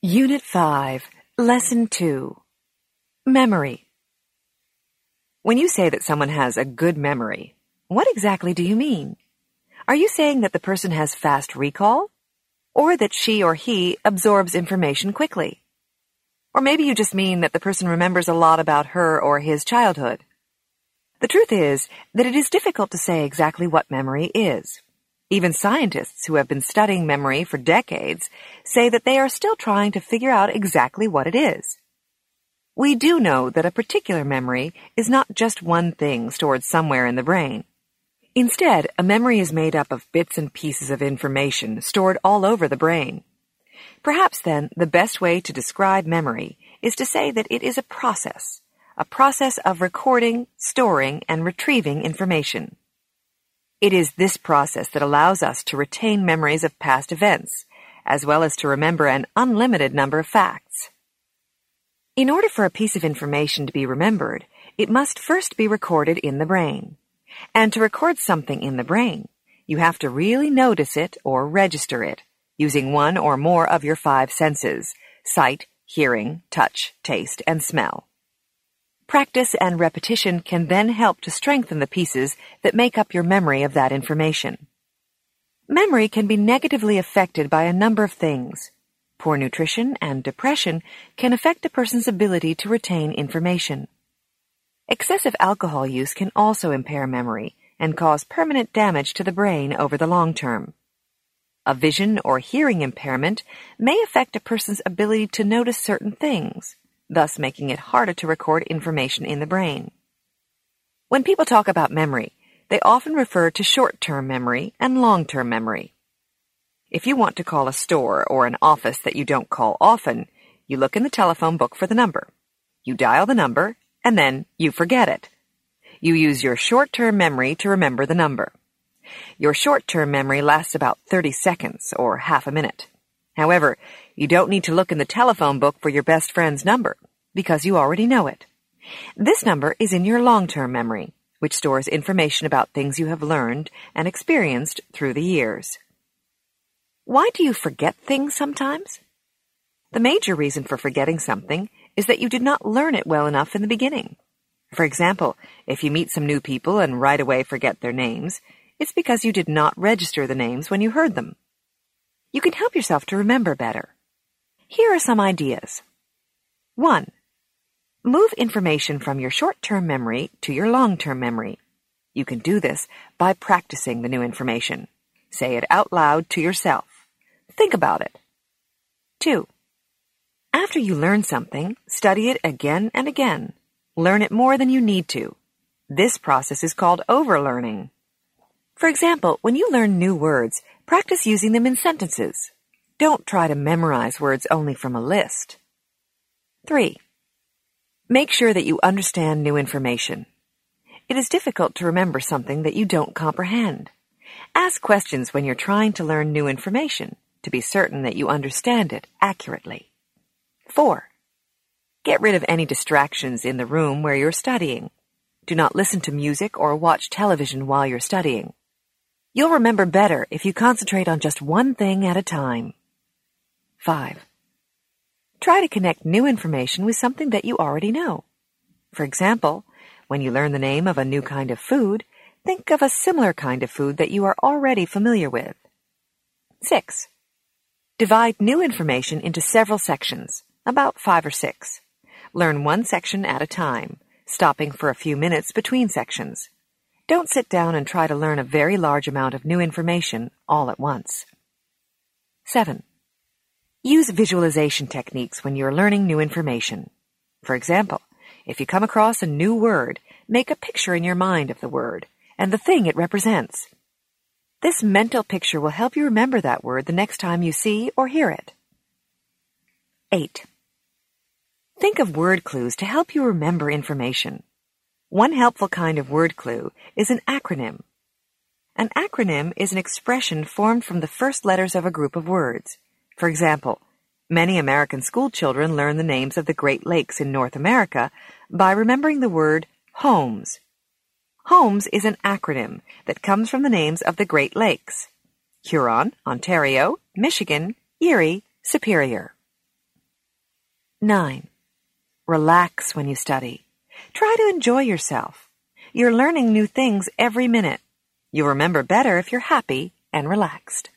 Unit 5, Lesson 2, Memory. When you say that someone has a good memory, what exactly do you mean? Are you saying that the person has fast recall? Or that she or he absorbs information quickly? Or maybe you just mean that the person remembers a lot about her or his childhood. The truth is that it is difficult to say exactly what memory is. Even scientists who have been studying memory for decades say that they are still trying to figure out exactly what it is. We do know that a particular memory is not just one thing stored somewhere in the brain. Instead, a memory is made up of bits and pieces of information stored all over the brain. Perhaps then, the best way to describe memory is to say that it is a process of recording, storing, and retrieving information. It is this process that allows us to retain memories of past events, as well as to remember an unlimited number of facts. In order for a piece of information to be remembered, it must first be recorded in the brain. And to record something in the brain, you have to really notice it or register it, using one or more of your 5 senses: sight, hearing, touch, taste, and smell. Practice and repetition can then help to strengthen the pieces that make up your memory of that information. Memory can be negatively affected by a number of things. Poor nutrition and depression can affect a person's ability to retain information. Excessive alcohol use can also impair memory and cause permanent damage to the brain over the long term. A vision or hearing impairment may affect a person's ability to notice certain things, thus making it harder to record information in the brain. When people talk about memory, they often refer to short-term memory and long-term memory. If you want to call a store or an office that you don't call often, you look in the telephone book for the number. You dial the number, and then you forget it. You use your short-term memory to remember the number. Your short-term memory lasts about 30 seconds or half a minute. However, you don't need to look in the telephone book for your best friend's number, because you already know it. This number is in your long-term memory, which stores information about things you have learned and experienced through the years. Why do you forget things sometimes? The major reason for forgetting something is that you did not learn it well enough in the beginning. For example, if you meet some new people and right away forget their names, it's because you did not register the names when you heard them. You can help yourself to remember better. Here are some ideas. 1. Move information from your short-term memory to your long-term memory. You can do this by practicing the new information. Say it out loud to yourself. Think about it. 2. After you learn something, study it again and again. Learn it more than you need to. This process is called overlearning. For example, when you learn new words, practice using them in sentences. Don't try to memorize words only from a list. 3. Make sure that you understand new information. It is difficult to remember something that you don't comprehend. Ask questions when you're trying to learn new information to be certain that you understand it accurately. 4. Get rid of any distractions in the room where you're studying. Do not listen to music or watch television while you're studying. You'll remember better if you concentrate on just one thing at a time. 5. Try to connect new information with something that you already know. For example, when you learn the name of a new kind of food, think of a similar kind of food that you are already familiar with. 6. Divide new information into several sections, about 5 or 6. Learn one section at a time, stopping for a few minutes between sections. Don't sit down and try to learn a very large amount of new information all at once. 7. Use visualization techniques when you're learning new information. For example, if you come across a new word, make a picture in your mind of the word and the thing it represents. This mental picture will help you remember that word the next time you see or hear it. 8. Think of word clues to help you remember information. One helpful kind of word clue is an acronym. An acronym is an expression formed from the first letters of a group of words. For example, many American school children learn the names of the Great Lakes in North America by remembering the word Holmes. Holmes is an acronym that comes from the names of the Great Lakes: Huron, Ontario, Michigan, Erie, Superior. 9. Relax when you study. Try to enjoy yourself. You're learning new things every minute. You'll remember better if you're happy and relaxed.